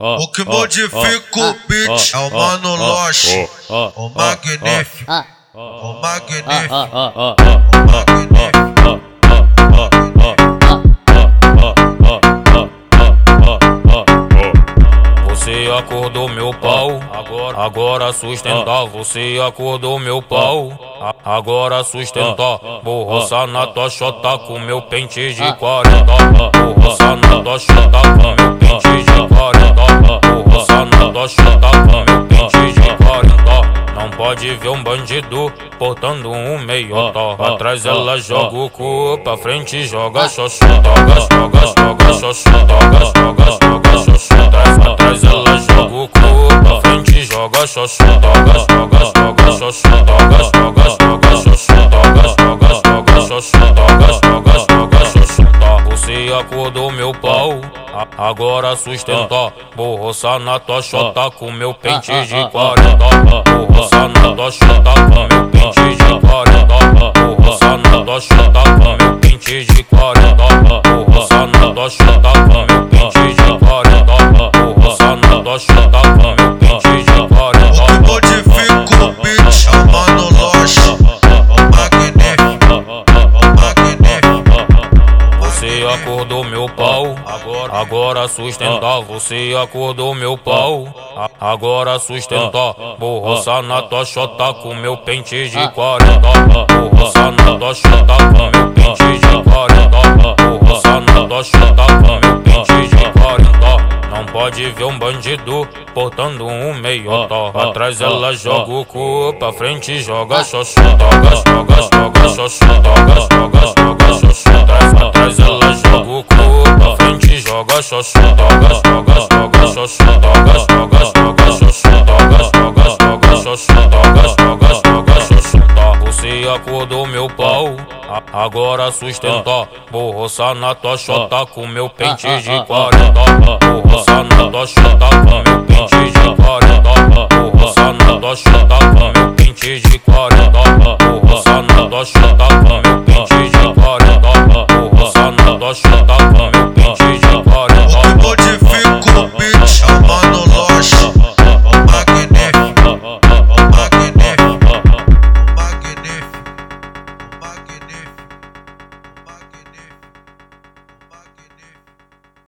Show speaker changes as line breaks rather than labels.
O que modifica o beat é o Mano Loche, o magnífico, o magnífico, o magnífico.
Você acordou meu pau, agora sustenta. Você acordou meu pau, agora sustenta. Vou roçar na tua chota com meu pente de 40. Vou roçar na tua chota com meu pente de 40. Vou roçar na tua chota com meu pente de 40. Não pode ver um bandido portando um meiota. Atrás ela joga o cu, pra frente joga xoxota. Joga xoxota, joga xoxota. Atrás ela joga o cu, pra frente joga xoxota. Joga xoxota, joga xoxota. Você acordou meu pau, agora sustenta. Vou roçar na tua chota com meu pente de 40. Vou roçar na tua chota com meu pente de 40. Vou roçar na tua chota com meu pente de 40. Vou roçar na tua chota com meu pente de 40. Vou roçar na tua chota com meu pente de 40.
O que modifica o beat é o Mano Loche, o magnífico, o magnífico.
Você acordou meu pau, agora sustenta. Você acordou meu pau, agora sustenta. Vou roçar na tua chota com meu pente de 40. Vou roçar na tua chota com meu pente de 40. Vou roçar na tua chota com meu pente de 40. Não pode ver um bandido portando um meiota. Atrás ela joga o cu, pra frente joga xoxota. Joga xoxota, joga xoxota. Atrás ela joga o cu, pra frente joga xoxota. Joga xoxota, joga xoxota. Você acordou meu pau, agora sustenta. Vou roçar na tua chota com meu pente de 40. Vou roçar na tua chota com meu pente de 40. Vou roçar na tua chota com meu pente de 40. Vou roçar na tua chota com meu pente de 40. Vou roçar na tua chota com meu